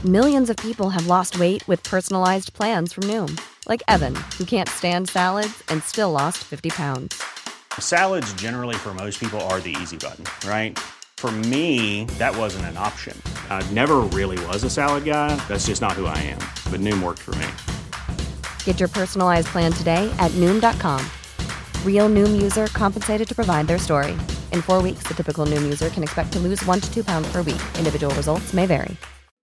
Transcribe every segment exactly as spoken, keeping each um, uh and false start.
Millions of people have lost weight with personalized plans from Noom. Like Evan, who can't stand salads and still lost fifty pounds. Salads generally for most people are the easy button, right? For me, that wasn't an option. I never really was a salad guy. That's just not who I am. But Noom worked for me. Get your personalized plan today at Noom dot com. Real Noom user compensated to provide their story. In four weeks, the typical Noom user can expect to lose one to two pounds per week. Individual results may vary.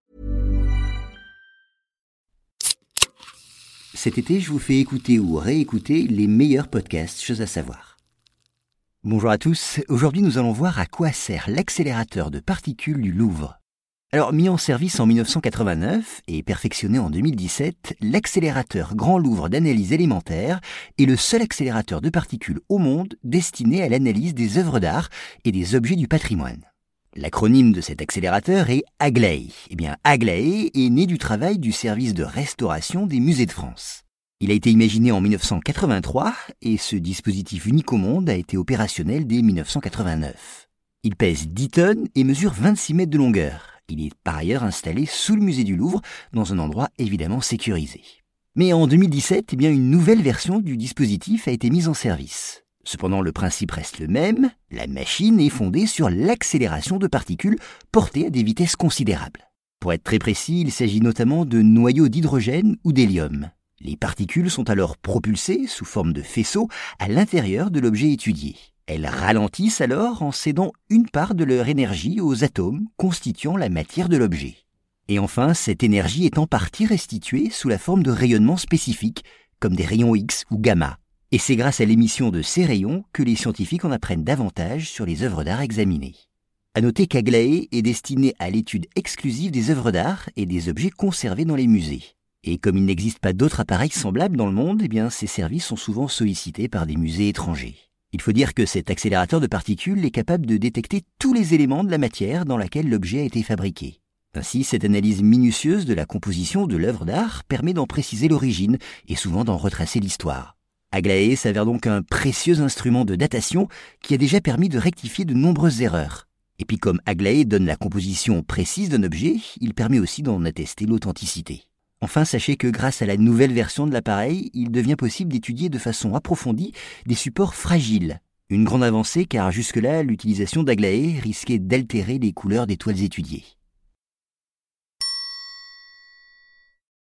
Cet été, je vous fais écouter ou réécouter les meilleurs podcasts Chose à savoir. Bonjour à tous, aujourd'hui nous allons voir à quoi sert l'accélérateur de particules du Louvre. Alors, mis en service en dix-neuf cent quatre-vingt-neuf et perfectionné en deux mille dix-sept, l'accélérateur Grand Louvre d'analyse élémentaire est le seul accélérateur de particules au monde destiné à l'analyse des œuvres d'art et des objets du patrimoine. L'acronyme de cet accélérateur est AGLAE. Eh bien, AGLAE est né du travail du service de restauration des musées de France. Il a été imaginé en dix-neuf cent quatre-vingt-trois et ce dispositif unique au monde a été opérationnel dès dix-neuf cent quatre-vingt-neuf. Il pèse dix tonnes et mesure vingt-six mètres de longueur. Il est par ailleurs installé sous le musée du Louvre, dans un endroit évidemment sécurisé. Mais en deux mille dix-sept, eh bien, une nouvelle version du dispositif a été mise en service. Cependant, le principe reste le même, la machine est fondée sur l'accélération de particules portées à des vitesses considérables. Pour être très précis, il s'agit notamment de noyaux d'hydrogène ou d'hélium. Les particules sont alors propulsées, sous forme de faisceaux, à l'intérieur de l'objet étudié. Elles ralentissent alors en cédant une part de leur énergie aux atomes constituant la matière de l'objet. Et enfin, cette énergie est en partie restituée sous la forme de rayonnements spécifiques, comme des rayons X ou gamma. Et c'est grâce à l'émission de ces rayons que les scientifiques en apprennent davantage sur les œuvres d'art examinées. À noter qu'AGLAE est destiné à l'étude exclusive des œuvres d'art et des objets conservés dans les musées. Et comme il n'existe pas d'autres appareils semblables dans le monde, eh bien, ces services sont souvent sollicités par des musées étrangers. Il faut dire que cet accélérateur de particules est capable de détecter tous les éléments de la matière dans laquelle l'objet a été fabriqué. Ainsi, cette analyse minutieuse de la composition de l'œuvre d'art permet d'en préciser l'origine et souvent d'en retracer l'histoire. AGLAE s'avère donc un précieux instrument de datation qui a déjà permis de rectifier de nombreuses erreurs. Et puis comme AGLAE donne la composition précise d'un objet, il permet aussi d'en attester l'authenticité. Enfin, sachez que grâce à la nouvelle version de l'appareil, il devient possible d'étudier de façon approfondie des supports fragiles. Une grande avancée car jusque-là, l'utilisation d'AGLAE risquait d'altérer les couleurs des toiles étudiées.